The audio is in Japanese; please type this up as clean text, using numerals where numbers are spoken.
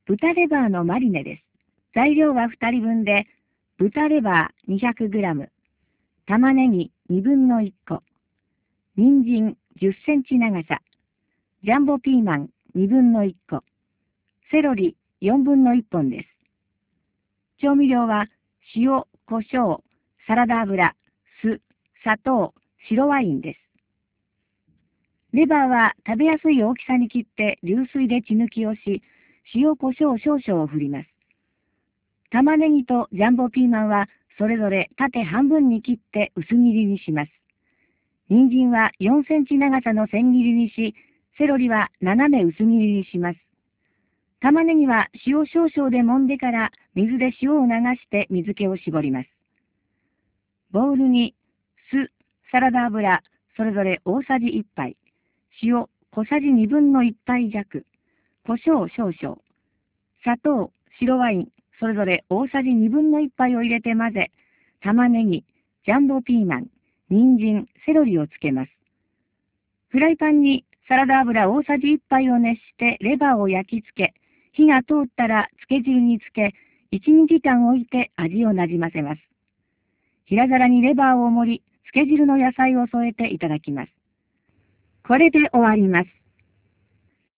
豚レバーのマリネです。材料は2人分で、豚レバー 200g、玉ねぎ1/2個、人参10センチ長さ、ジャンボピーマン1/2個、セロリ1/4本です。調味料は塩、胡椒、サラダ油、酢、砂糖、白ワインです。レバーは食べやすい大きさに切って流水で血抜きをし、塩胡椒少々を振ります。玉ねぎとジャンボピーマンはそれぞれ縦半分に切って薄切りにします。人参は4センチ長さの千切りにし、セロリは斜め薄切りにします。玉ねぎは塩少々で揉んでから水で塩を流して水気を絞ります。ボウルに酢、サラダ油、それぞれ大さじ1杯、塩小さじ1/2杯弱、胡椒少々、砂糖、白ワイン、それぞれ大さじ1/2杯を入れて混ぜ、玉ねぎ、ジャンボピーマン、人参、セロリをつけます。フライパンにサラダ油大さじ1杯を熱してレバーを焼き付け、火が通ったら漬け汁につけ、1、2時間置いて味をなじませます。平皿にレバーを盛り、漬け汁の野菜を添えていただきます。これで終わります。